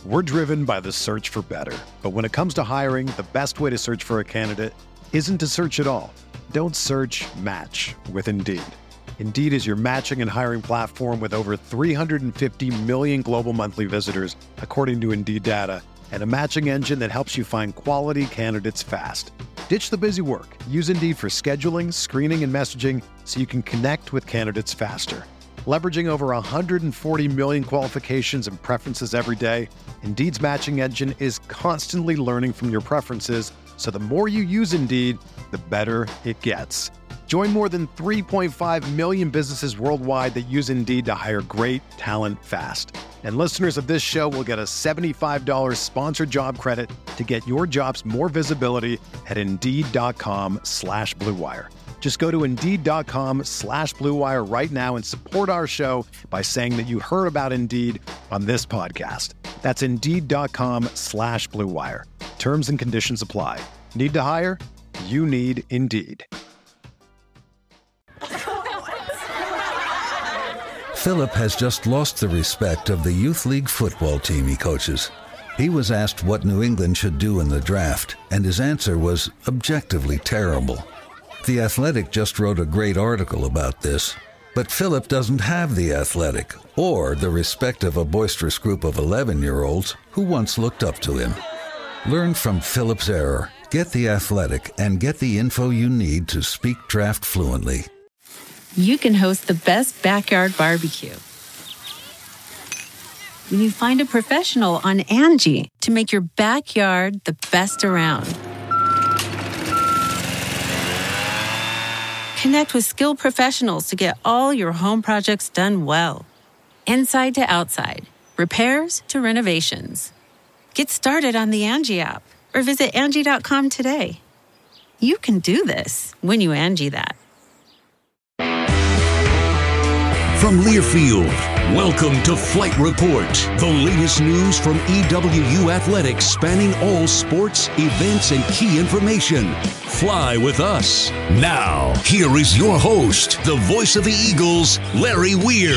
We're driven by the search for better. But when it comes to hiring, the best way to search for a candidate isn't to search at all. Don't search, match with Indeed. Indeed is your matching and hiring platform with over 350 million global monthly visitors, according to Indeed data, and a matching engine that helps you find quality candidates fast. Ditch the busy work. Use Indeed for scheduling, screening, and messaging so you can connect with candidates faster. Leveraging over 140 million qualifications and preferences every day, Indeed's matching engine is constantly learning from your preferences, so the more you use Indeed, the better it gets. Join more than 3.5 million businesses worldwide that use Indeed to hire great talent fast. And listeners of this show will get a $75 sponsored job credit to get your jobs more visibility at Indeed.com/Blue Wire. Just go to Indeed.com/Blue Wire right now and support our show by saying that you heard about Indeed on this podcast. That's Indeed.com/Blue Wire. Terms and conditions apply. Need to hire? You need Indeed. Philip has just lost the respect of the Youth League football team he coaches. He was asked what New England should do in the draft, and his answer was objectively terrible. The Athletic just wrote a great article about this, but Philip doesn't have The Athletic or the respect of a boisterous group of 11-year-olds who once looked up to him. Learn from Philip's error. Get The Athletic and get the info you need to speak draft fluently. You can host the best backyard barbecue when you find a professional on Angie to make your backyard the best around. Connect with skilled professionals to get all your home projects done well. Inside to outside, repairs to renovations. Get started on the Angie app or visit Angie.com today. You can do this when you Angie that. From Learfield, welcome to Flight Report, the latest news from EWU Athletics spanning all sports, events, and key information. Fly with us. Now, here is your host, the voice of the Eagles, Larry Weir.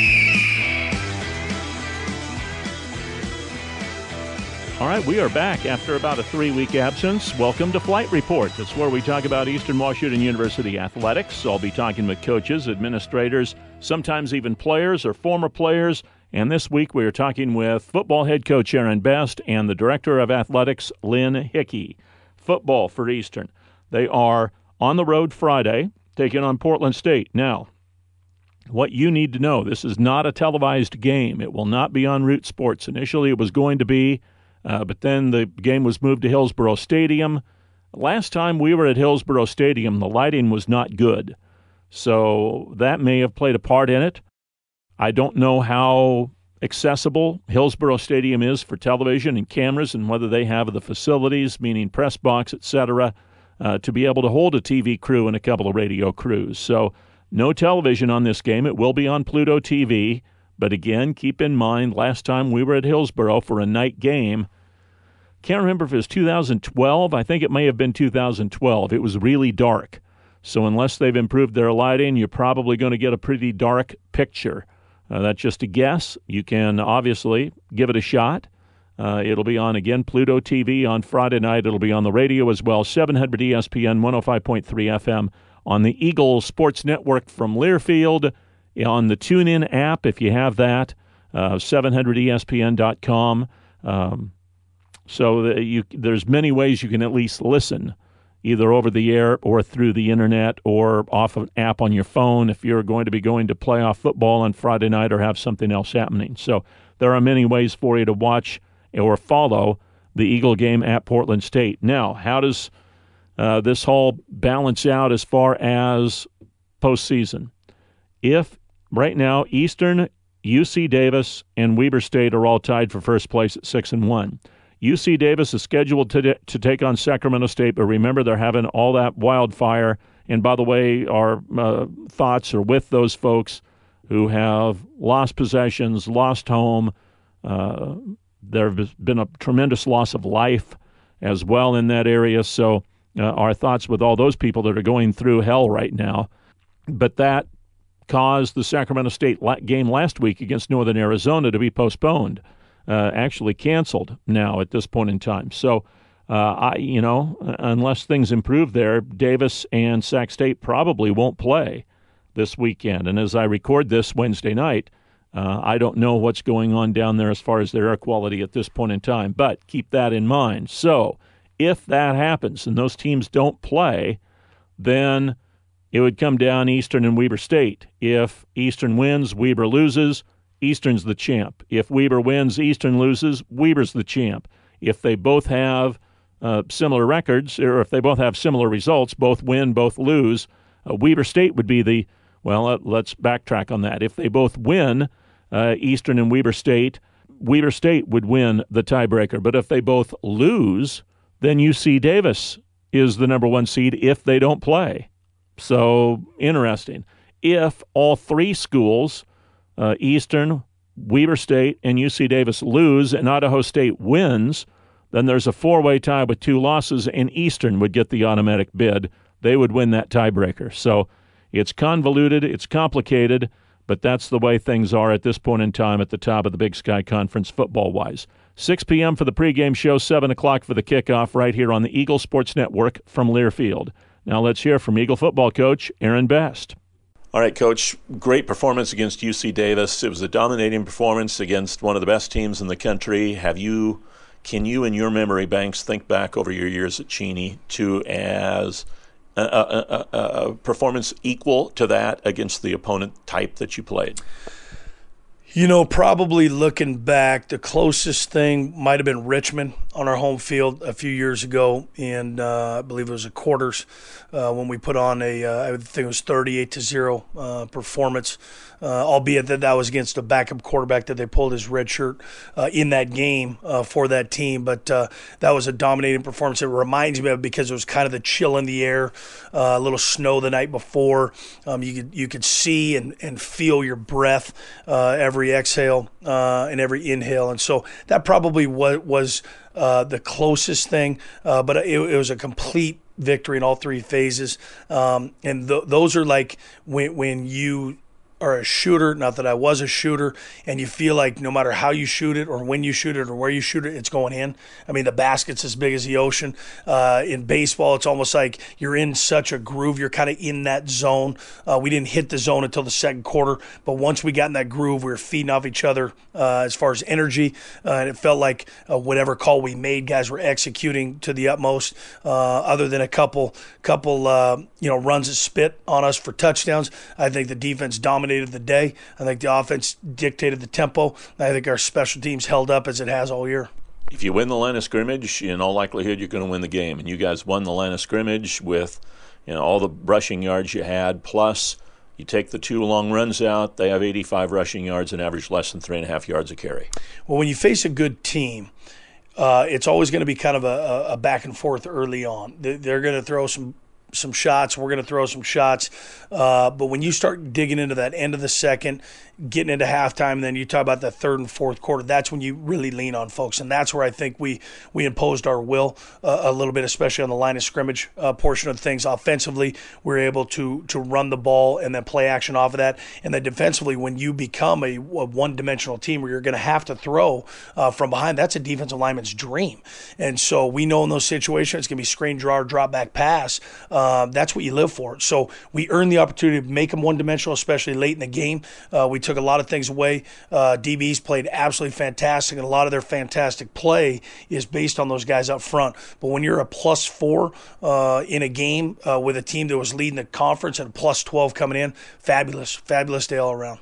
All right, we are back after about a 3-week absence. Welcome to Flight Report. That's where we talk about Eastern Washington University athletics. I'll be talking with coaches, administrators, sometimes even players or former players. And this week we are talking with football head coach Aaron Best and the director of athletics, Lynn Hickey. Football for Eastern. They are on the road Friday, taking on Portland State. Now, what you need to know, this is not a televised game. It will not be on Root Sports. Initially it was going to be, but then the game was moved to Hillsborough Stadium. Last time we were at Hillsborough Stadium, the lighting was not good. So that may have played a part in it. I don't know how accessible Hillsborough Stadium is for television and cameras and whether they have the facilities, meaning press box, etc., to be able to hold a TV crew and a couple of radio crews. So no television on this game. It will be on Pluto TV. But again, keep in mind, last time we were at Hillsborough for a night game, can't remember if it was 2012. I think it may have been 2012. It was really dark. So unless they've improved their lighting, you're probably going to get a pretty dark picture. That's just a guess. You can obviously give it a shot. It'll be on, again, Pluto TV on Friday night. It'll be on the radio as well, 700 ESPN, 105.3 FM, on the Eagle Sports Network from Learfield, on the TuneIn app if you have that, 700ESPN.com. So there's many ways you can at least listen, either over the air or through the internet or off an app on your phone if you're going to be going to playoff football on Friday night or have something else happening. So there are many ways for you to watch or follow the Eagle game at Portland State. Now, how does this all balance out as far as postseason? If right now Eastern, UC Davis, and Weber State are all tied for first place at 6-1. UC Davis is scheduled to take on Sacramento State, but remember they're having all that wildfire. And by the way, our thoughts are with those folks who have lost possessions, lost home. There has been a tremendous loss of life as well in that area. So our thoughts with all those people that are going through hell right now. But that caused the Sacramento State game last week against Northern Arizona to be postponed. actually canceled now at this point in time. So, unless things improve there, Davis and Sac State probably won't play this weekend. And as I record this Wednesday night, I don't know what's going on down there as far as their air quality at this point in time, but keep that in mind. So if that happens and those teams don't play, then it would come down Eastern and Weber State. If Eastern wins, Weber loses, Eastern's the champ. If Weber wins, Eastern loses, Weber's the champ. If they both have similar records, or if they both have similar results, both win, both lose, Weber State would be the, let's backtrack on that. If they both win, Eastern and Weber State would win the tiebreaker. But if they both lose, then UC Davis is the number one seed if they don't play. So, interesting. If all three schools, Eastern, Weber State, and UC Davis lose and Idaho State wins, then there's a four-way tie with two losses, and Eastern would get the automatic bid. They would win that tiebreaker. So it's convoluted, it's complicated, but that's the way things are at this point in time at the top of the Big Sky Conference football-wise. 6 p.m. for the pregame show, 7 o'clock for the kickoff right here on the Eagle Sports Network from Learfield. Now let's hear from Eagle football coach Aaron Best. All right, Coach, great performance against UC Davis. It was a dominating performance against one of the best teams in the country. Can you, in your memory banks, think back over your years at Cheney to as a performance equal to that against the opponent type that you played? Probably looking back, the closest thing might have been Richmond on our home field a few years ago, and I believe it was a quarters when we put on I think it was 38-0 performance, albeit that was against a backup quarterback that they pulled his red shirt in that game for that team. But that was a dominating performance. It reminds me of because it was kind of the chill in the air, a little snow the night before. You could see and feel your breath every exhale and every inhale, and so that probably was the closest thing, but it was a complete victory in all three phases, and those are like when you are a shooter, not that I was a shooter, and you feel like no matter how you shoot it or when you shoot it or where you shoot it, it's going in. I mean, the basket's as big as the ocean. In baseball, it's almost like you're in such a groove. You're kind of in that zone. We didn't hit the zone until the second quarter, but once we got in that groove, we were feeding off each other as far as energy, and it felt like whatever call we made, guys were executing to the utmost, other than a couple runs that spit on us for touchdowns. I think the defense dominated the day. I think the offense dictated the tempo. I think our special teams held up as it has all year. If you win the line of scrimmage, in all likelihood, you're going to win the game. And you guys won the line of scrimmage with all the rushing yards you had, plus you take the two long runs out, they have 85 rushing yards and average less than 3.5 yards a carry. Well, when you face a good team, it's always going to be kind of a back and forth early on. They're going to throw some shots. We're going to throw some shots. But when you start digging into that end of the second, getting into halftime, and then you talk about the third and fourth quarter, that's when you really lean on folks. And that's where I think we imposed our will a little bit, especially on the line of scrimmage portion of things. Offensively, we're able to run the ball and then play action off of that. And then defensively, when you become a one-dimensional team where you're going to have to throw from behind, that's a defensive lineman's dream. And so we know in those situations, it's going to be screen draw, drop back pass. That's what you live for. So we earned the opportunity to make them one-dimensional, especially late in the game. We took a lot of things away. DBs played absolutely fantastic, and a lot of their fantastic play is based on those guys up front. But when you're a +4 in a game with a team that was leading the conference and a +12 coming in, fabulous day all around.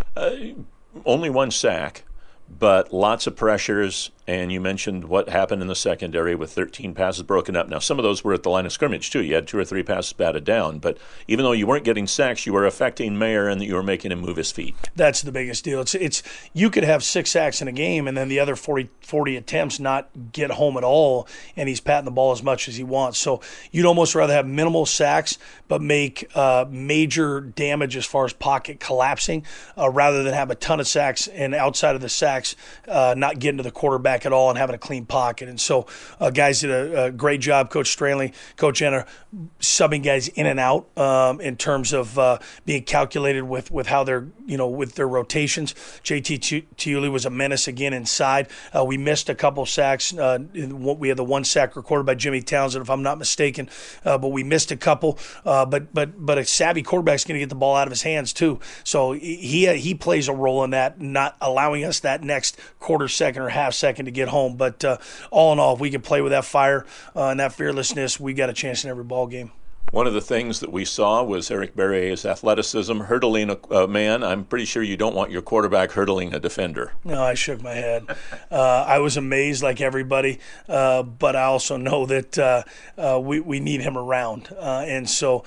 Only one sack, but lots of pressures, and you mentioned what happened in the secondary with 13 passes broken up. Now, some of those were at the line of scrimmage, too. You had 2 or 3 passes batted down, but even though you weren't getting sacks, you were affecting Mayer and you were making him move his feet. That's the biggest deal. It's you could have 6 sacks in a game and then the other 40 attempts not get home at all, and he's patting the ball as much as he wants. So you'd almost rather have minimal sacks but make major damage as far as pocket collapsing rather than have a ton of sacks and outside of the sacks not getting to the quarterback back at all and having a clean pocket. And so guys did a great job, Coach Straley, Coach Anna, subbing guys in and out in terms of being calculated with how they're, with their rotations. JT Tiuli was a menace again inside. We missed a couple sacks. We had the one sack recorded by Jimmy Townsend, if I'm not mistaken, but we missed a couple. But a savvy quarterback's going to get the ball out of his hands too. So he plays a role in that, not allowing us that next quarter second or half second to get home. But all in all, if we can play with that fire and that fearlessness, we got a chance in every ball game. One of the things that we saw was Eric Berrier's athleticism, hurdling a man. I'm pretty sure you don't want your quarterback hurdling a defender. No, I shook my head. I was amazed like everybody, but I also know that we need him around. And so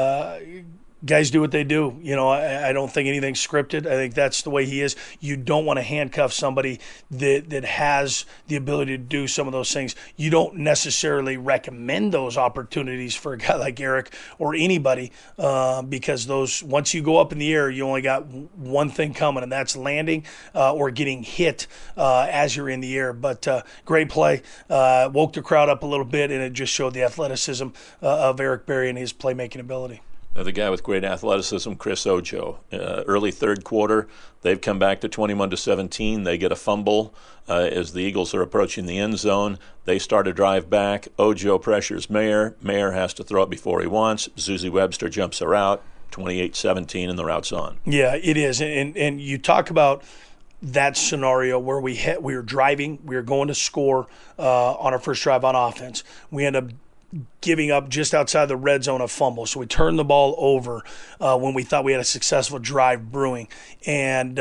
guys do what they do. I don't think anything's scripted. I think that's the way he is. You don't want to handcuff somebody that has the ability to do some of those things. You don't necessarily recommend those opportunities for a guy like Eric or anybody because once you go up in the air, you only got one thing coming, and that's landing or getting hit as you're in the air. But great play. Woke the crowd up a little bit, and it just showed the athleticism of Eric Berrier and his playmaking ability. Another guy with great athleticism, Chris Ojo. Early third quarter, they've come back to 21-17. They get a fumble as the Eagles are approaching the end zone. They start a drive back. Ojo pressures Mayer. Mayer has to throw it before he wants. Zuzi Webster jumps her out. 28-17, and the route's on. Yeah, it is. And you talk about that scenario where we were driving, we were going to score on our first drive on offense. We end up giving up just outside the red zone a fumble. So we turned the ball over when we thought we had a successful drive brewing. And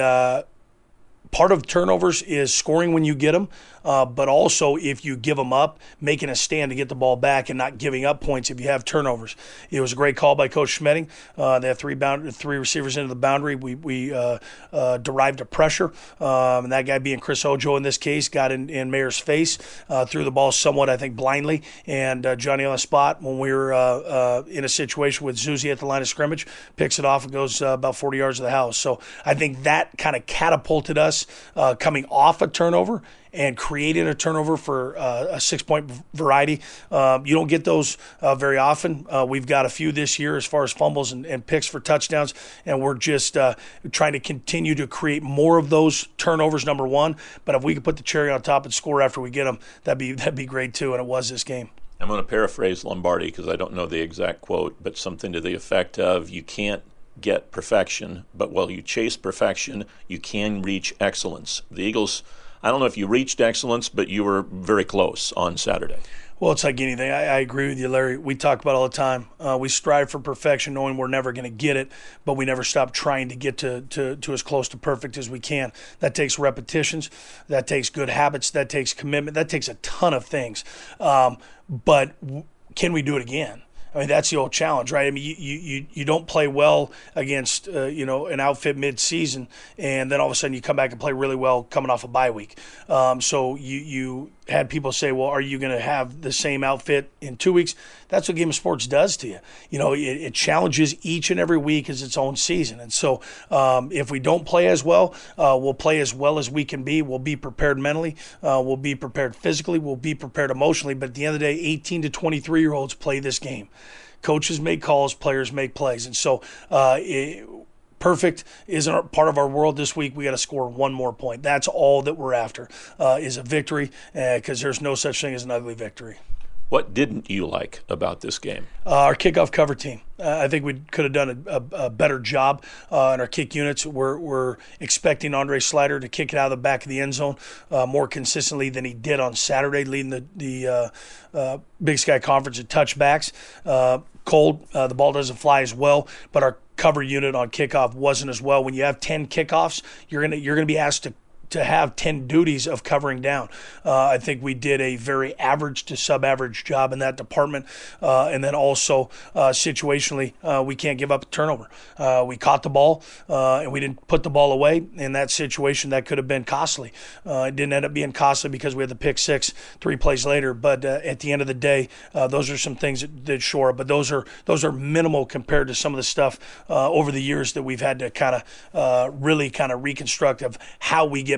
part of turnovers is scoring when you get them, but also if you give them up, making a stand to get the ball back and not giving up points if you have turnovers. It was a great call by Coach Schmedding. They have three receivers into the boundary. We derived a pressure, and that guy being Chris Ojo in this case got in Mayer's face, threw the ball somewhat, I think, blindly, and Johnny on the spot when we were in a situation with Zuzi at the line of scrimmage, picks it off and goes about 40 yards to the house. So I think that kind of catapulted us coming off a turnover and created a turnover for a 6-point variety. You don't get those very often. We've got a few this year as far as fumbles and picks for touchdowns, and we're just trying to continue to create more of those turnovers, number one. But if we could put the cherry on top and score after we get them, that'd be great too, and it was this game. I'm going to paraphrase Lombardi because I don't know the exact quote, but something to the effect of, you can't get perfection, but while you chase perfection, you can reach excellence. The Eagles, I don't know if you reached excellence, but you were very close on Saturday. Well, it's like anything. I agree with you, Larry. We talk about it all the time. We strive for perfection knowing we're never going to get it, but we never stop trying to get to as close to perfect as we can. That takes repetitions. That takes good habits. That takes commitment. That takes a ton of things. But can we do it again? I mean, that's the old challenge, right? I mean, you don't play well against, an outfit mid-season, and then all of a sudden you come back and play really well coming off a bye week. So you had people say, well, are you going to have the same outfit in 2 weeks? That's what Game of Sports does to you. It challenges each and every week as its own season. And so if we don't play as well, we'll play as well as we can be. We'll be prepared mentally. We'll be prepared physically. We'll be prepared emotionally. But at the end of the day, 18 to 23-year-olds play this game. Coaches make calls, players make plays. And so perfect isn't part of our world this week. We got to score one more point. That's all that we're after is a victory, because there's no such thing as an ugly victory. What didn't you like about this game? Our kickoff cover team. I think we could have done a better job in our kick units. We're expecting Andre Slider to kick it out of the back of the end zone more consistently than he did on Saturday, leading the Big Sky Conference in touchbacks. Cold, the ball doesn't fly as well, but our cover unit on kickoff wasn't as well. When you have 10 kickoffs, you're gonna be asked to have 10 duties of covering down. I think we did a very average to sub-average job in that department. And then also situationally, we can't give up a turnover. We caught the ball and we didn't put the ball away. In that situation, that could have been costly. It didn't end up being costly because we had the pick six 3 plays later. But at the end of the day, those are some things that shore up. But those are minimal compared to some of the stuff over the years that we've had to really reconstruct of how we get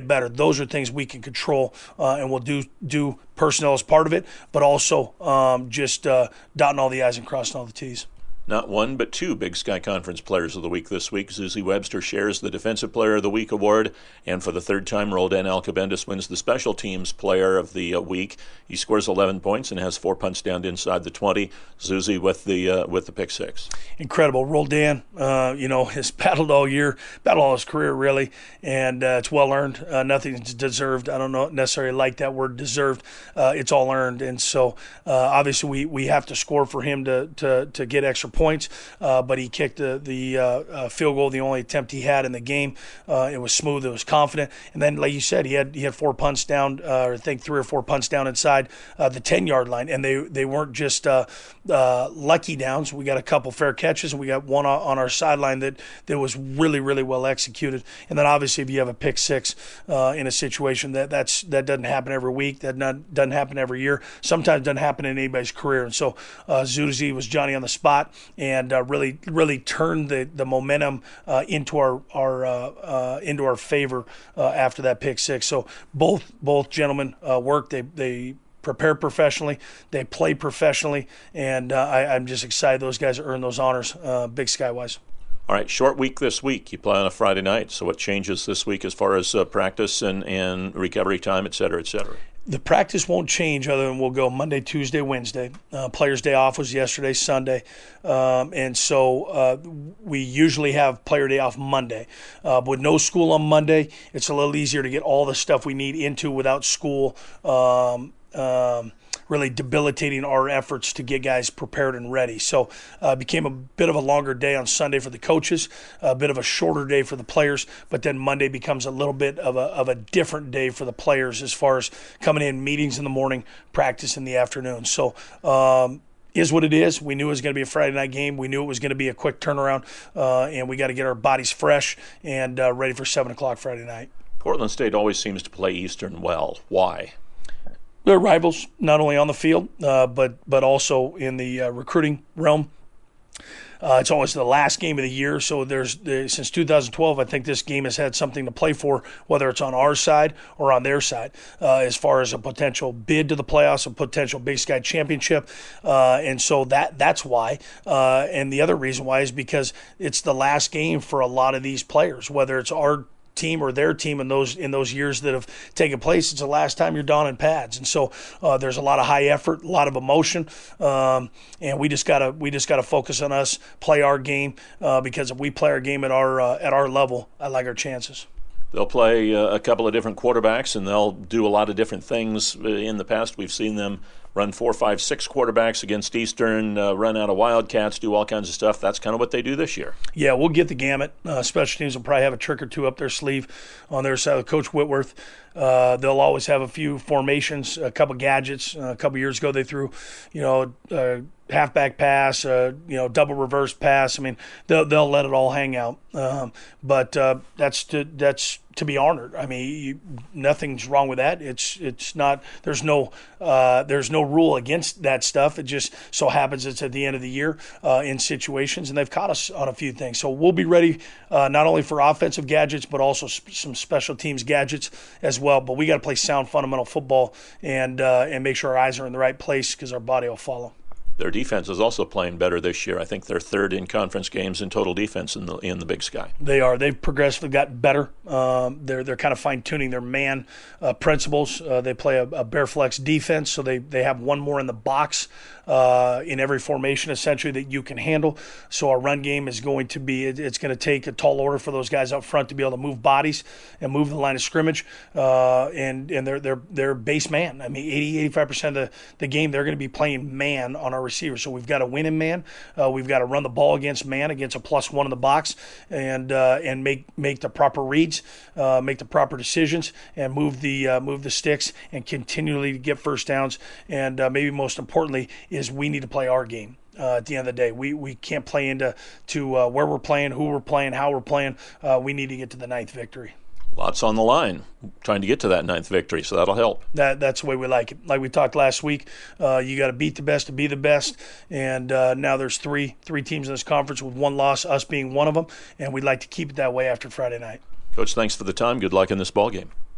get better. Those are things we can control, and we'll do personnel as part of it, but also just dotting all the I's and crossing all the T's. Not one, but two Big Sky Conference Players of the Week this week. Suzie Webster shares the Defensive Player of the Week award, and for the third time, Roldan Alcobendas wins the Special Teams Player of the Week. He scores 11 points and has 4 punts down inside the 20. Suzie with the pick six. Incredible. Roldan, has battled all year, battled all his career, really, and it's well-earned. Nothing's deserved. I don't know necessarily like that word deserved. It's all earned, and so obviously we have to score for him to get extra points, but he kicked the field goal, the only attempt he had in the game. It was smooth, it was confident, and then, like you said, he had 4 punts down, or I think 3 or 4 punts down inside the 10-yard line, and they weren't just lucky downs. We got a couple fair catches, and we got one on our sideline that was really, really well executed. And then obviously, if you have a pick six in a situation that doesn't happen every week, that doesn't happen every year, sometimes doesn't happen in anybody's career. And so Suzie was Johnny on the spot, and really turned the momentum into our favor after that pick six. So both gentlemen worked. They prepare professionally, they play professionally, and I'm just excited those guys earned those honors, Big Sky wise. All right, short week this week. You play on a Friday night, so what changes this week as far as practice and recovery time, et cetera, et cetera? The practice won't change other than we'll go Monday, Tuesday, Wednesday. Players' day off was yesterday, Sunday. And so we usually have player day off Monday. With no school on Monday, it's a little easier to get all the stuff we need into without school really debilitating our efforts to get guys prepared and ready. So it became a bit of a longer day on Sunday for the coaches, a bit of a shorter day for the players, but then Monday becomes a little bit of a different day for the players as far as coming in, meetings in the morning, practice in the afternoon. So is what it is. We knew it was going to be a Friday night game. We knew it was going to be a quick turnaround, and we got to get our bodies fresh and ready for 7 o'clock Friday night. Portland State always seems to play Eastern well. Why? They're rivals, not only on the field, but also in the recruiting realm. It's always the last game of the year, so since 2012, I think this game has had something to play for, whether it's on our side or on their side, as far as a potential bid to the playoffs, a potential Big Sky championship, and so that's why. And the other reason why is because it's the last game for a lot of these players, whether it's our team or their team in those years that have taken place. It's the last time you're donning pads, and so there's a lot of high effort, a lot of emotion, and we just gotta focus on us, play our game, because if we play our game at our level, I like our chances. They'll play a couple of different quarterbacks, and they'll do a lot of different things. In the past, we've seen them run 4, 5, 6 quarterbacks against Eastern, run out of Wildcats, do all kinds of stuff. That's kind of what they do this year. Yeah, we'll get the gamut. Special teams will probably have a trick or two up their sleeve on their side. Coach Whitworth, they'll always have a few formations, a couple gadgets. A couple years ago, they threw, halfback pass, double reverse pass. I mean, they'll let it all hang out. But that's to be honored. I mean, nothing's wrong with that. It's not. There's no rule against that stuff. It just so happens it's at the end of the year in situations, and they've caught us on a few things. So we'll be ready not only for offensive gadgets, but also some special teams gadgets as well. But we got to play sound fundamental football and make sure our eyes are in the right place because our body will follow. Their defense is also playing better this year. I think they're third in conference games in total defense in the Big Sky. They are. They've progressively gotten better. They're kind of fine-tuning their man principles. They play a bare flex defense, so they have one more in the box in every formation essentially that you can handle. So our run game is going to be, it's going to take a tall order for those guys up front to be able to move bodies and move the line of scrimmage. And they're base man. I mean, 80-85% of the game they're going to be playing man on our receivers. So we've got to win in man. We've got to run the ball against man, against a +1 in the box, and make the proper reads, make the proper decisions, and move the sticks and continually get first downs. And maybe most importantly is we need to play our game. At the end of the day, we can't play into where we're playing, who we're playing, how we're playing. We need to get to the 9th victory. Lots on the line, trying to get to that 9th victory, so that'll help. That's the way we like it. Like we talked last week, you got to beat the best to be the best, and now there's three teams in this conference with one loss, us being one of them, and we'd like to keep it that way after Friday night. Coach, thanks for the time. Good luck in this ball game.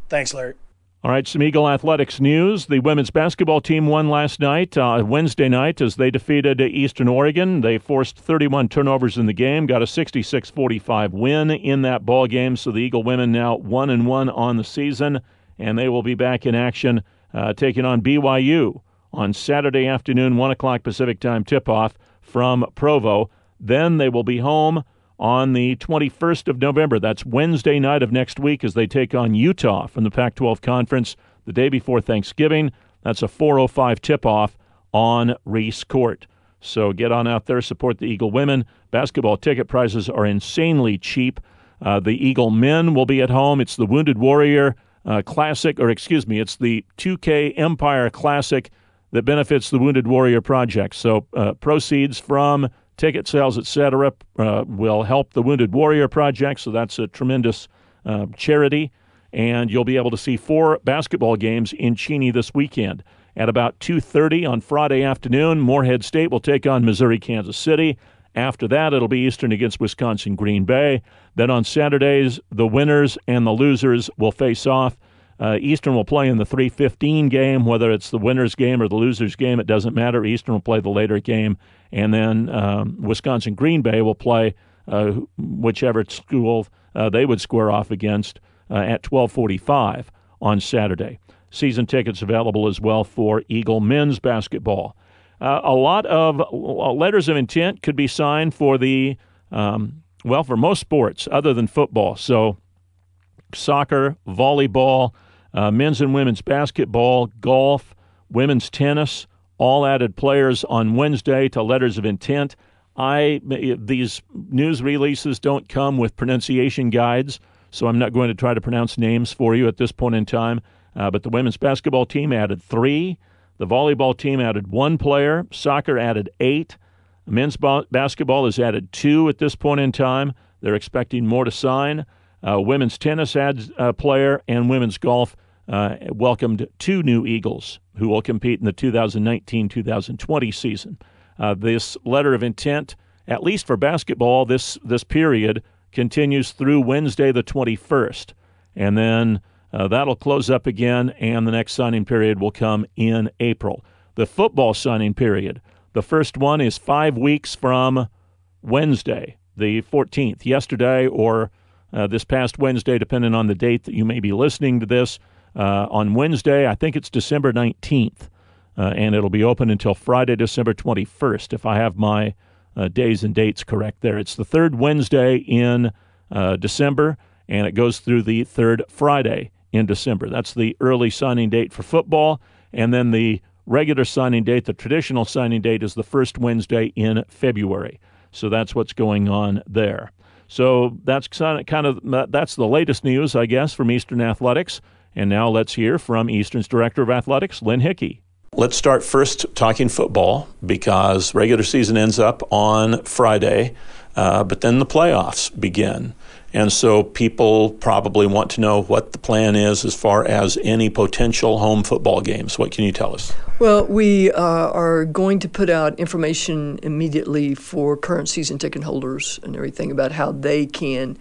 Thanks, Larry. All right, some Eagle Athletics news. The women's basketball team won last night, Wednesday night, as they defeated Eastern Oregon. They forced 31 turnovers in the game, got a 66-45 win in that ball game. So the Eagle women now 1-1 on the season, and they will be back in action taking on BYU on Saturday afternoon, 1 o'clock Pacific time tip-off from Provo. Then they will be home on the 21st of November. That's Wednesday night of next week as they take on Utah from the Pac-12 Conference the day before Thanksgiving. That's a 4:05 tip-off on Reese Court. So get on out there, support the Eagle women. Basketball ticket prices are insanely cheap. The Eagle men will be at home. It's the Wounded Warrior Classic, it's the 2K Empire Classic that benefits the Wounded Warrior Project. So proceeds from ticket sales, etc., will help the Wounded Warrior Project, so that's a tremendous charity. And you'll be able to see 4 basketball games in Cheney this weekend. At about 2:30 on Friday afternoon, Morehead State will take on Missouri, Kansas City. After that, it'll be Eastern against Wisconsin, Green Bay. Then on Saturdays, the winners and the losers will face off. Eastern will play in the 3:15 game, whether it's the winner's game or the loser's game, it doesn't matter. Eastern will play the later game. And then Wisconsin Green Bay will play whichever school they would square off against at 12:45 on Saturday. Season tickets available as well for Eagle men's basketball. A lot of letters of intent could be signed for the, for most sports other than football. So soccer, volleyball, men's and women's basketball, golf, women's tennis, all added players on Wednesday to letters of intent. These news releases don't come with pronunciation guides, so I'm not going to try to pronounce names for you at this point in time. But the women's basketball team added 3. The volleyball team added 1 player. Soccer added 8. Men's basketball has added 2 at this point in time. They're expecting more to sign. Women's tennis adds a player, and women's golf welcomed 2 new Eagles who will compete in the 2019-2020 season. This letter of intent, at least for basketball, this period continues through Wednesday the 21st. And then that'll close up again, and the next signing period will come in April. The football signing period, the first one is 5 weeks from Wednesday, the 14th, yesterday or this past Wednesday, depending on the date that you may be listening to this. On Wednesday, I think it's December 19th, and it'll be open until Friday, December 21st, if I have my days and dates correct there. It's the third Wednesday in December, and it goes through the third Friday in December. That's the early signing date for football, and then the regular signing date, the traditional signing date, is the first Wednesday in February. So that's what's going on there. So that's that's the latest news, I guess, from Eastern Athletics. And now let's hear from Eastern's Director of Athletics, Lynn Hickey. Let's start first talking football, because regular season ends up on Friday, but then the playoffs begin. And so people probably want to know what the plan is as far as any potential home football games. What can you tell us? Well, we are going to put out information immediately for current season ticket holders and everything about how they can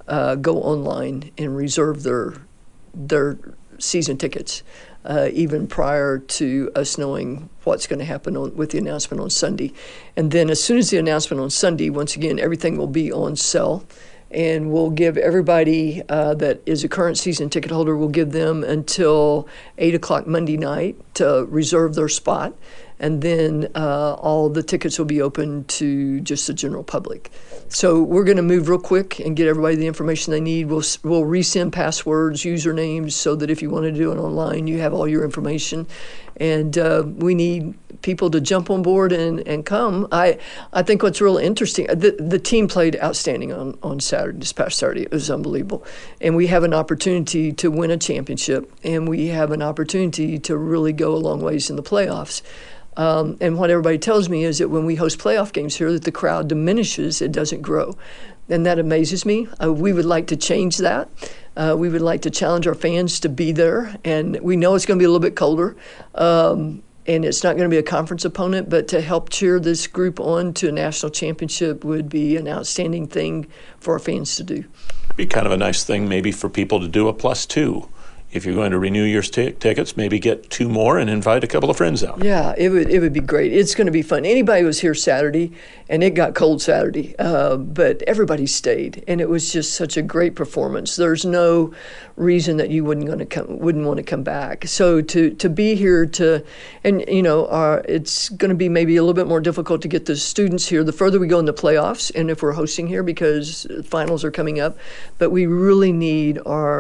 go online and reserve their season tickets, even prior to us knowing what's going to happen with the announcement on Sunday. And then as soon as the announcement on Sunday, once again, everything will be on sale. And we'll give everybody that is a current season ticket holder, we'll give them until 8 o'clock Monday night to reserve their spot. And then all the tickets will be open to just the general public. So we're going to move real quick and get everybody the information they need. We'll resend passwords, usernames, so that if you want to do it online, you have all your information. And we need people to jump on board and come. I think what's real interesting, the team played outstanding on Saturday, this past Saturday. It was unbelievable. And we have an opportunity to win a championship, and we have an opportunity to really go a long ways in the playoffs. And what everybody tells me is that when we host playoff games here, that the crowd diminishes, it doesn't grow. And that amazes me. We would like to change that. We would like to challenge our fans to be there. And we know it's going to be a little bit colder, and it's not going to be a conference opponent, but to help cheer this group on to a national championship would be an outstanding thing for our fans to do. It'd be kind of a nice thing maybe for people to do a +2. if you're going to renew your tickets, maybe get 2 more and invite a couple of friends out. Yeah, it would be great. It's going to be fun. Anybody was here Saturday, and it got cold Saturday, but everybody stayed, and it was just such a great performance. There's no reason that you wouldn't want to come back. So to be here and it's going to be maybe a little bit more difficult to get the students here the further we go in the playoffs, and if we're hosting here because finals are coming up. But we really need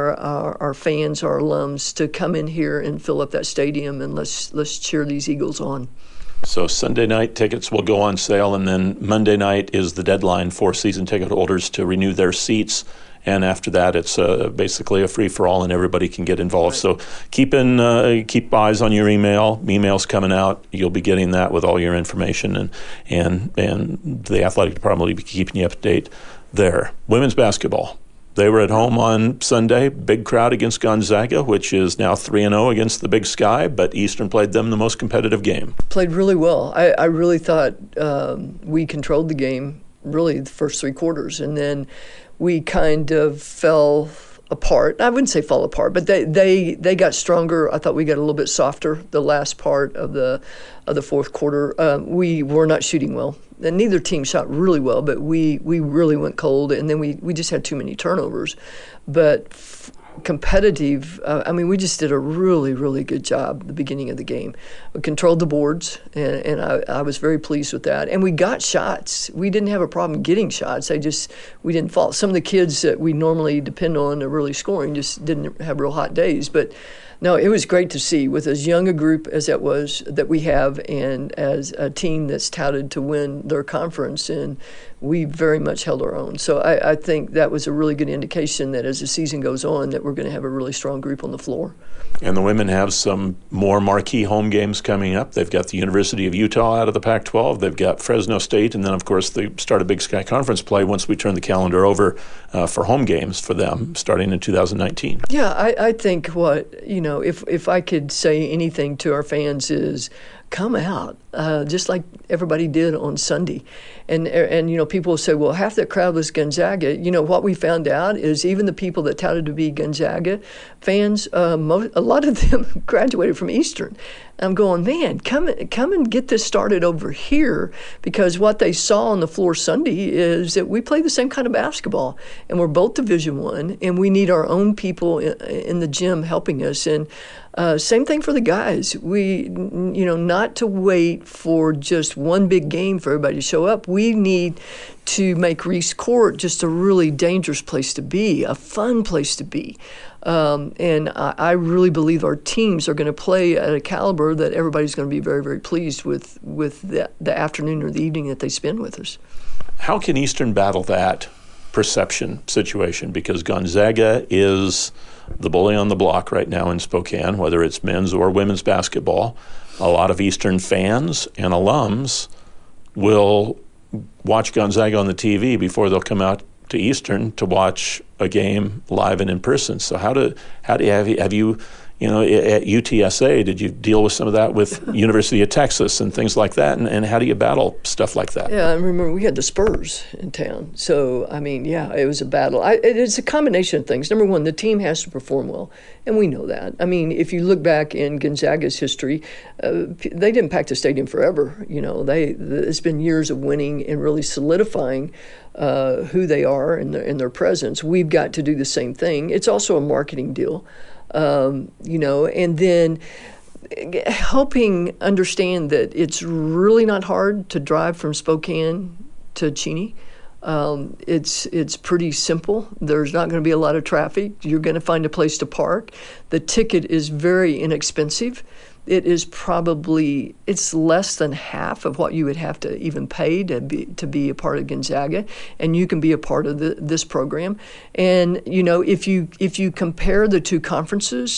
our fans, our alums, to come in here and fill up that stadium, and let's cheer these Eagles on. So Sunday night tickets will go on sale, and then Monday night is the deadline for season ticket holders to renew their seats. And after that, it's basically a free-for-all, and everybody can get involved. So keep eyes on your email. Email's coming out. You'll be getting that with all your information, and the athletic department will be keeping you up to date there. Women's basketball. They were at home on Sunday, big crowd against Gonzaga, which is now 3-0 against the Big Sky, but Eastern played them the most competitive game. Played really well. I really thought we controlled the game, really, the first 3 quarters, and then we kind of fell apart. I wouldn't say fall apart, but they got stronger. I thought we got a little bit softer the last part of the fourth quarter. We were not shooting well. And neither team shot really well, but we really went cold, and then we just had too many turnovers. But competitive, we just did a really, really good job at the beginning of the game. We controlled the boards, and I was very pleased with that. And we got shots. We didn't have a problem getting shots. We didn't fall. Some of the kids that we normally depend on to really scoring just didn't have real hot days. But no, it was great to see with as young a group as that we have, and as a team that's touted to win their conference, and we very much held our own. So I think that was a really good indication that as the season goes on, that we're going to have a really strong group on the floor. And the women have some more marquee home games coming up. They've got the University of Utah out of the Pac-12. They've got Fresno State, and then, of course, they start a Big Sky Conference play once we turn the calendar over for home games for them starting in 2019. Yeah, I think if I could say anything to our fans is come out, just like everybody did on Sunday. And people say, well, half that crowd was Gonzaga. What we found out is even the people that touted to be Gonzaga fans, a lot of them graduated from Eastern. I'm going, man, come and get this started over here, because what they saw on the floor Sunday is that we play the same kind of basketball, and we're both Division I, and we need our own people in the gym helping us. And same thing for the guys. We, not to wait for just one big game for everybody to show up. We need to make Reese Court just a really dangerous place to be, a fun place to be. And I really believe our teams are going to play at a caliber that everybody's going to be very, very pleased with the afternoon or the evening that they spend with us. How can Eastern battle that perception situation? Because Gonzaga is the bully on the block right now in Spokane, whether it's men's or women's basketball. A lot of Eastern fans and alums will watch Gonzaga on the TV before they'll come out to Eastern to watch a game live and in person. So have you at UTSA, did you deal with some of that with University of Texas and things like that? And how do you battle stuff like that? Yeah, I remember we had the Spurs in town. So, it was a battle. It's a combination of things. Number one, the team has to perform well, and we know that. If you look back in Gonzaga's history, they didn't pack the stadium forever. It's been years of winning and really solidifying who they are and their presence. We've got to do the same thing. It's also a marketing deal. And then helping understand that it's really not hard to drive from Spokane to Cheney. It's pretty simple. There's not going to be a lot of traffic. You're going to find a place to park. The ticket is very inexpensive. It's less than half of what you would have to even pay to be a part of Gonzaga, and you can be a part of this program. And if you compare the two conferences,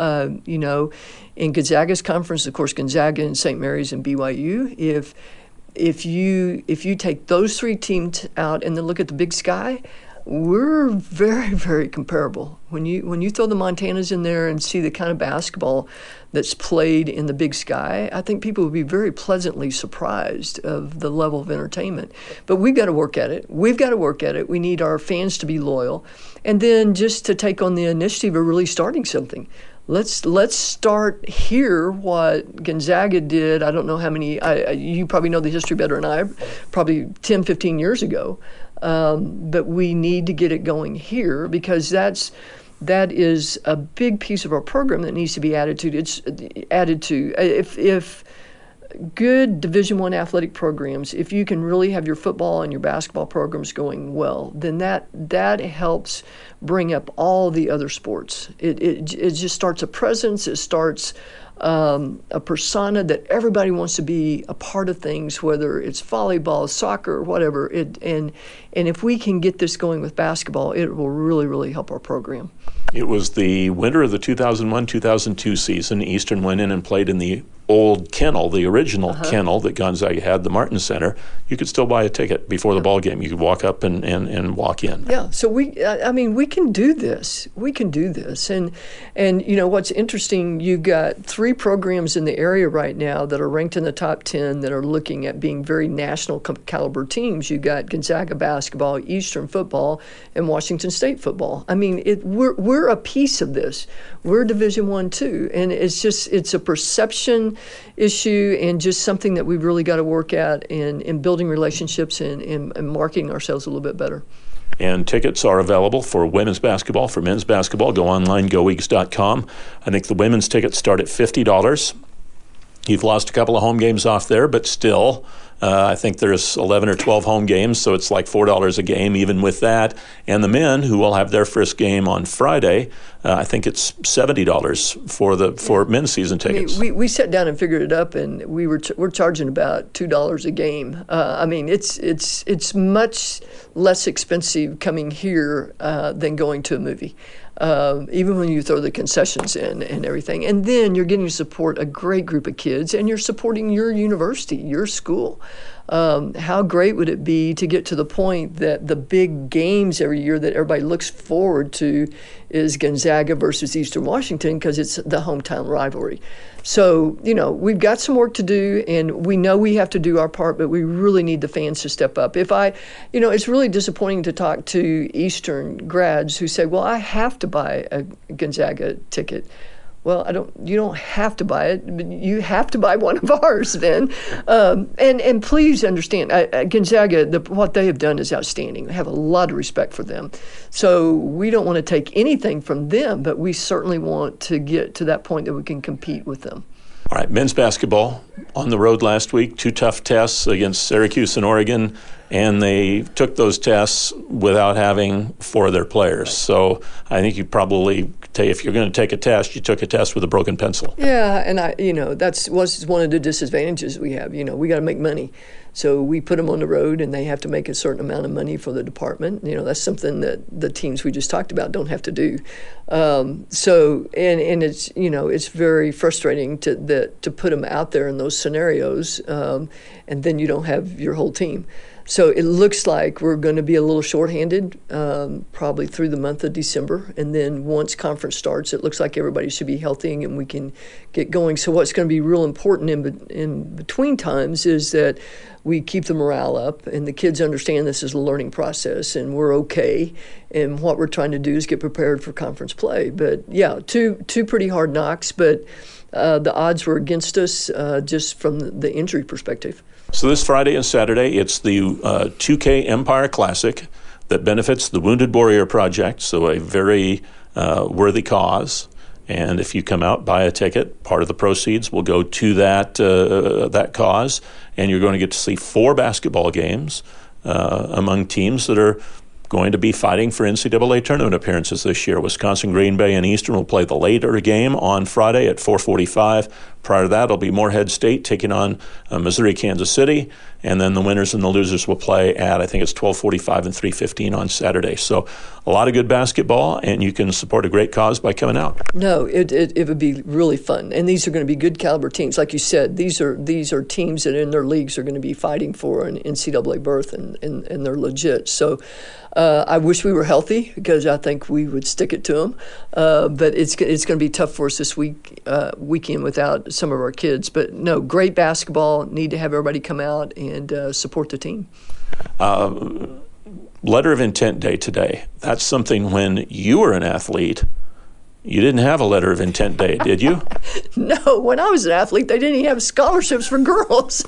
in Gonzaga's conference, of course, Gonzaga and St. Mary's and BYU, if you take those 3 teams out and then look at the Big Sky, we're very, very comparable. When you throw the Montanas in there and see the kind of basketball that's played in the Big Sky, I think people will be very pleasantly surprised of the level of entertainment. But we've got to work at it. We need our fans to be loyal. And then just to take on the initiative of really starting something. Let's start here what Gonzaga did. I don't know how many, you probably know the history better than I, probably 10, 15 years ago. But we need to get it going here because that is a big piece of our program that needs to be added to. It's added to. If good Division I athletic programs, if you can really have your football and your basketball programs going well, then that helps bring up all the other sports. It just starts a presence. It starts a persona that everybody wants to be a part of things, whether it's volleyball, soccer, whatever. And if we can get this going with basketball, it will really, really help our program. It was the winter of the 2001-2002 season. Eastern went in and played in the old kennel, the original kennel that Gonzaga had, the Martin Center. You could still buy a ticket before the ball game. You could walk up and walk in. Yeah, so we can do this. We can do this. And you know, what's interesting, you got 3 programs in the area right now that are ranked in the top 10 that are looking at being very national caliber teams. You got Gonzaga basketball, Eastern football, and Washington State football. I mean, we're a piece of this. We're Division I too, and it's a perception issue and just something that we've really got to work at in building relationships and marketing ourselves a little bit better. And tickets are available for women's basketball, for men's basketball. Go online, goeags.com. I think the women's tickets start at $50. You've lost a couple of home games off there, but still, I think there's 11 or 12 home games, so it's like $4 a game even with that. And the men, who will have their first game on Friday, I think it's $70 for men's season tickets. I mean, we sat down and figured it up, and we're charging about $2 a game. I mean, it's much less expensive coming here than going to a movie. Even when you throw the concessions in and everything. And then you're getting to support a great group of kids, and you're supporting your university, your school. How great would it be to get to the point that the big games every year that everybody looks forward to is Gonzaga versus Eastern Washington, because it's the hometown rivalry. So, you know, we've got some work to do, and we know we have to do our part, but we really need the fans to step up. It's really disappointing to talk to Eastern grads who say, well, I have to buy a Gonzaga ticket. Well, you don't have to buy it, but you have to buy one of ours then. And please understand, Gonzaga, what they have done is outstanding. I have a lot of respect for them. So we don't want to take anything from them, but we certainly want to get to that point that we can compete with them. All right, men's basketball on the road last week, 2 tough tests against Syracuse and Oregon, and they took those tests without having 4 of their players. So I think you probably, if you're going to take a test, you took a test with a broken pencil. Yeah, and that's one of the disadvantages we have. We got to make money. So we put them on the road, and they have to make a certain amount of money for the department. That's something that the teams we just talked about don't have to do. So it's it's very frustrating to put them out there in those scenarios, and then you don't have your whole team. So it looks like we're going to be a little shorthanded probably through the month of December. And then once conference starts, it looks like everybody should be healthy and we can get going. So what's going to be real important in between times is that we keep the morale up and the kids understand this is a learning process and we're okay. And what we're trying to do is get prepared for conference play. But, yeah, two pretty hard knocks, but the odds were against us just from the injury perspective. So this Friday and Saturday, it's the 2K Empire Classic that benefits the Wounded Warrior Project, so a very worthy cause. And if you come out, buy a ticket, part of the proceeds will go to that cause, and you're going to get to see 4 basketball games among teams that are going to be fighting for NCAA tournament appearances this year. Wisconsin, Green Bay, and Eastern will play the later game on Friday at 4:45. Prior to that, it'll be Morehead State taking on Missouri, Kansas City, and then the winners and the losers will play at, I think it's 12:45 and 3:15 on Saturday. So a lot of good basketball, and you can support a great cause by coming out. No, it would be really fun, and these are going to be good caliber teams. Like you said, these are teams that in their leagues are going to be fighting for an NCAA berth, and they're legit. So I wish we were healthy because I think we would stick it to them. But it's going to be tough for us this weekend without some of our kids. But no, great basketball. Need to have everybody come out and support the team. Letter of Intent Day today. That's something when you were an athlete, you didn't have a letter of intent day, did you? No, when I was an athlete, they didn't even have scholarships for girls.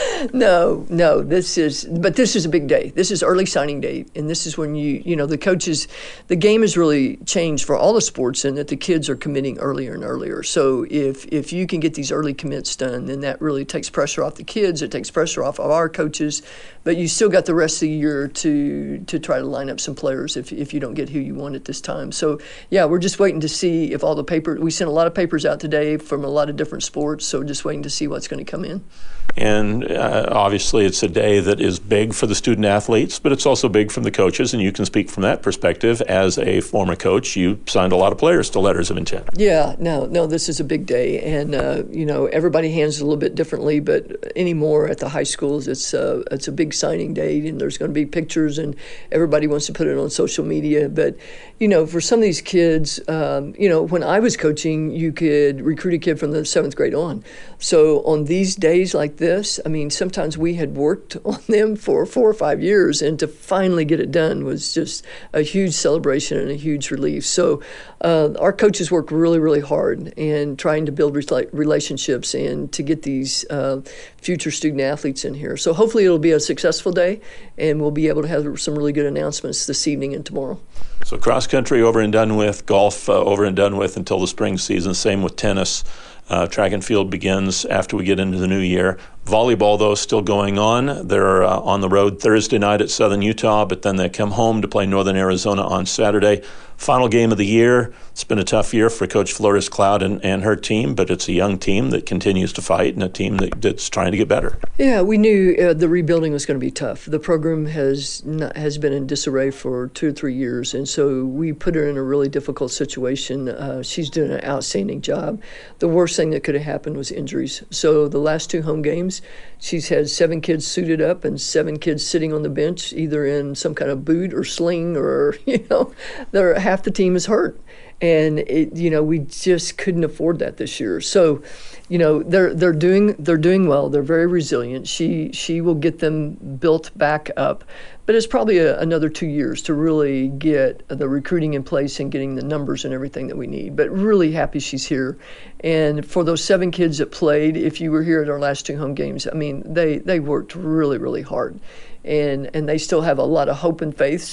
No, this is a big day. This is early signing day, and this is when the coaches, the game has really changed for all the sports in that the kids are committing earlier and earlier. So if you can get these early commits done, then that really takes pressure off the kids. It takes pressure off of our coaches, but you still got the rest of the year to try to line up some players if you don't get who you want at this time. So yeah, we're just waiting to see if all the paper, we sent a lot of papers out today from a lot of different sports, so just waiting to see what's going to come in. And obviously it's a day that is big for the student athletes, but it's also big from the coaches, and you can speak from that perspective. As a former coach, you signed a lot of players to letters of intent. Yeah, no, this is a big day, and everybody handles it a little bit differently, but anymore at the high schools, it's a big signing day, and there's going to be pictures, and everybody wants to put it on social media. But for some of these kids, when I was coaching, you could recruit a kid from the 7th grade on. So on these days like this, I mean, sometimes we had worked on them for 4 or 5 years, and to finally get it done was just a huge celebration and a huge relief. So our coaches work really, really hard in trying to build relationships and to get these future student athletes in here. So hopefully it'll be a successful day, and we'll be able to have some really good announcements this evening and tomorrow. So cross country over and done with, golf over and done with until the spring season. Same with tennis. Track and field begins after we get into the new year. Volleyball, though, still going on. They're on the road Thursday night at Southern Utah, but then they come home to play Northern Arizona on Saturday. Final game of the year. It's been a tough year for Coach Flores Cloud and her team, but it's a young team that continues to fight and a team that's trying to get better. Yeah, we knew the rebuilding was going to be tough. The program has been in disarray for 2 or 3 years, and so we put her in a really difficult situation. She's doing an outstanding job. The worst thing that could have happened was injuries. So the last 2 home games, she's had 7 kids suited up and 7 kids sitting on the bench, either in some kind of boot or sling, or half the team is hurt. And we just couldn't afford that this year. So, they're doing well. They're very resilient. She will get them built back up, but it's probably another 2 years to really get the recruiting in place and getting the numbers and everything that we need. But really happy she's here. And for those 7 kids that played, if you were here at our last 2 home games, I mean, they worked really, really hard. And they still have a lot of hope and faith,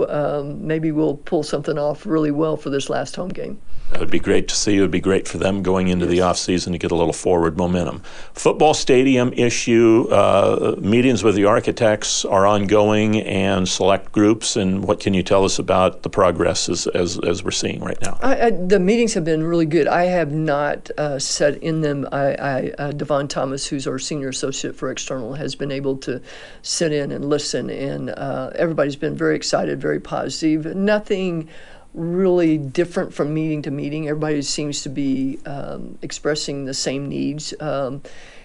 so maybe we'll pull something off really well for this last home game. That would be great to see. It would be great for them going into the offseason to get a little forward momentum. Football stadium issue, meetings with the architects are ongoing and select groups, and what can you tell us about the progress as we're seeing right now? The meetings have been really good. I have not sat in them. Devon Thomas, who's our senior associate for external, has been able to sit in and listen, and everybody's been very excited, very positive. Nothing really different from meeting to meeting. Everybody seems to be expressing the same needs. And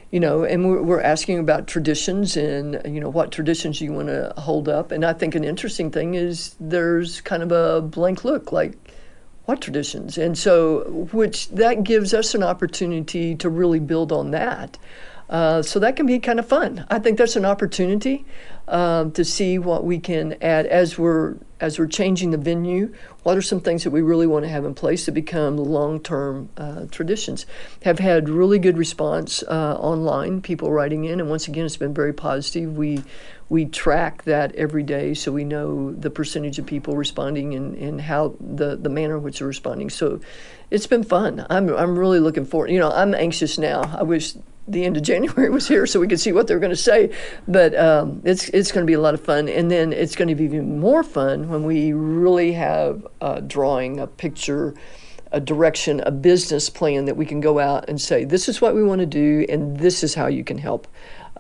we're asking about traditions and, what traditions you want to hold up. And I think an interesting thing is there's kind of a blank look, like, what traditions? And so, which that gives us an opportunity to really build on that. So that can be kind of fun. I think that's an opportunity to see what we can add as we're changing the venue. What are some things that we really want to have in place to become long-term traditions? Have had really good response online, people writing in, and once again, it's been very positive. We track that every day, so we know the percentage of people responding and how the manner in which they're responding. So it's been fun. I'm really looking forward. I'm anxious now. I wish the end of January was here so we could see what they're going to say. But it's going to be a lot of fun. And then it's going to be even more fun when we really have a drawing, a picture, a direction, a business plan that we can go out and say, this is what we want to do, and this is how you can help.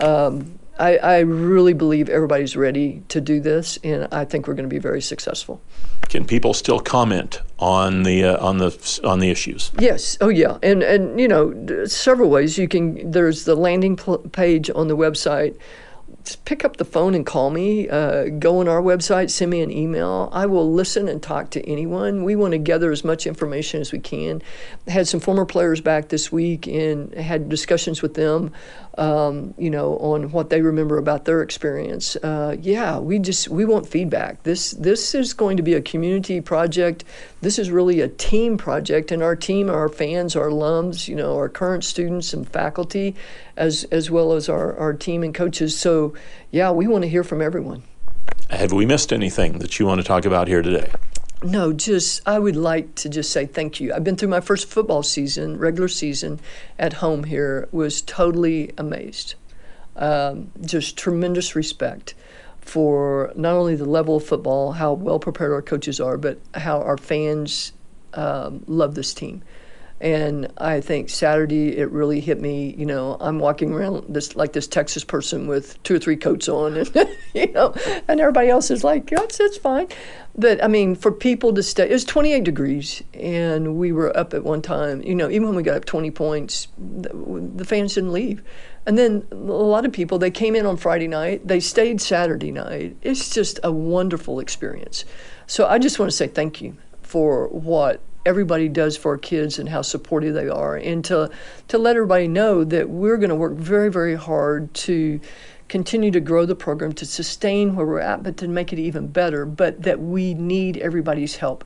I really believe everybody's ready to do this, and I think we're going to be very successful. Can people still comment on the issues? Yes. Oh, yeah. And you know, several ways you can. There's the landing page on the website. Just pick up the phone and call me. Go on our website, send me an email. I will listen and talk to anyone. We want to gather as much information as we can. I had some former players back this week and had discussions with them, you know, on what they remember about their experience. We want feedback. This is going to be a community project. This is really a team project, and our team, our fans, our alums, you know, our current students and faculty, as well as our team and coaches. So, yeah, we want to hear from everyone. Have we missed anything that you want to talk about here today? No, I would like to just say thank you. I've been through my first football season, regular season, at home here. Was totally amazed. Just tremendous respect for not only the level of football, how well prepared our coaches are, but how our fans love this team. And I think Saturday it really hit me. You know, I'm walking around this Texas person with 2 or 3 coats on, and you know, and everybody else is like, it's fine. But I mean, for people to stay, it was 28 degrees, and we were up at one time. You know, even when we got up 20 points, the fans didn't leave. And then a lot of people, they came in on Friday night, they stayed Saturday night. It's just a wonderful experience. So I just want to say thank you for what everybody does for our kids and how supportive they are, and to let everybody know that we're going to work very, very hard to continue to grow the program, to sustain where we're at, but to make it even better, but that we need everybody's help.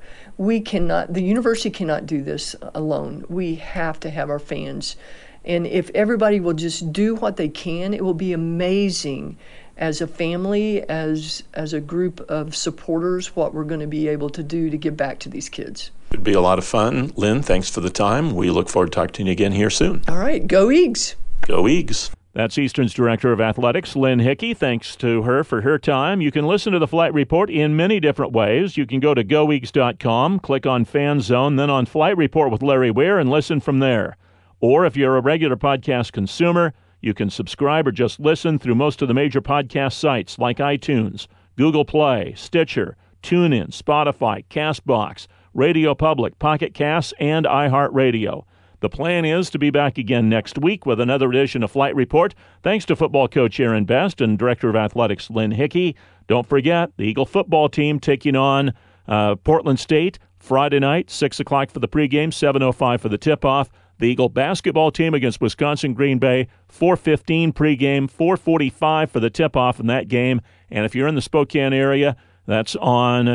The university cannot do this alone. We have to have our fans. And if everybody will just do what they can, it will be amazing as a family, as a group of supporters, what we're going to be able to do to give back to these kids. It'd be a lot of fun. Lynn, thanks for the time. We look forward to talking to you again here soon. All right. Go Eags. Go Eags. That's Eastern's Director of Athletics, Lynn Hickey. Thanks to her for her time. You can listen to the Flight Report in many different ways. You can go to goeags.com, click on Fan Zone, then on Flight Report with Larry Weir, and listen from there. Or if you're a regular podcast consumer, you can subscribe or just listen through most of the major podcast sites like iTunes, Google Play, Stitcher, TuneIn, Spotify, CastBox, Radio Public, Pocket Casts, and iHeartRadio. The plan is to be back again next week with another edition of Flight Report. Thanks to football coach Aaron Best and Director of Athletics Lynn Hickey. Don't forget, the Eagle football team taking on Portland State Friday night, 6 o'clock for the pregame, 7:05 for the tip-off. The Eagle basketball team against Wisconsin Green Bay, 4:15 pregame, 4:45 for the tip-off in that game. And if you're in the Spokane area, that's on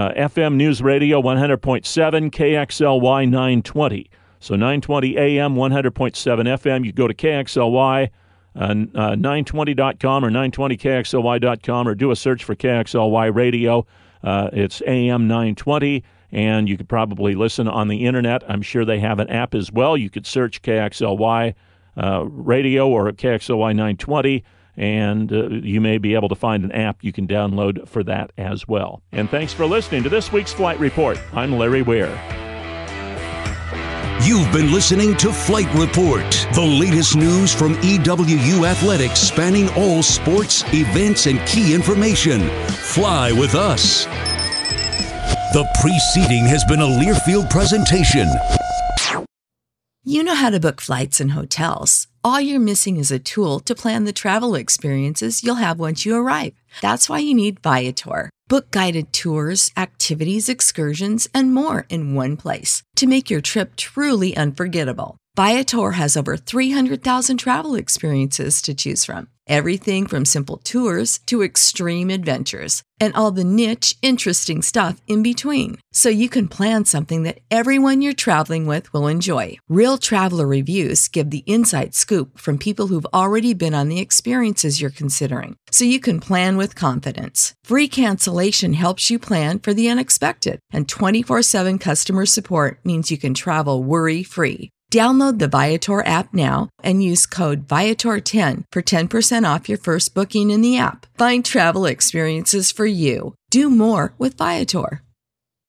FM News Radio 100.7, KXLY 920. So 920 AM, 100.7 FM. You go to KXLY 920.com or 920KXLY.com or do a search for KXLY Radio. It's AM 920. And you could probably listen on the internet. I'm sure they have an app as well. You could search KXLY Radio or KXLY 920, and you may be able to find an app you can download for that as well. And thanks for listening to this week's Flight Report. I'm Larry Weir. You've been listening to Flight Report, the latest news from EWU Athletics spanning all sports, events, and key information. Fly with us. The preceding has been a Learfield presentation. You know how to book flights and hotels. All you're missing is a tool to plan the travel experiences you'll have once you arrive. That's why you need Viator. Book guided tours, activities, excursions, and more in one place to make your trip truly unforgettable. Viator has over 300,000 travel experiences to choose from. Everything from simple tours to extreme adventures and all the niche, interesting stuff in between. So you can plan something that everyone you're traveling with will enjoy. Real traveler reviews give the inside scoop from people who've already been on the experiences you're considering. So you can plan with confidence. Free cancellation helps you plan for the unexpected. And 24/7 customer support means you can travel worry-free. Download the Viator app now and use code Viator10 for 10% off your first booking in the app. Find travel experiences for you. Do more with Viator.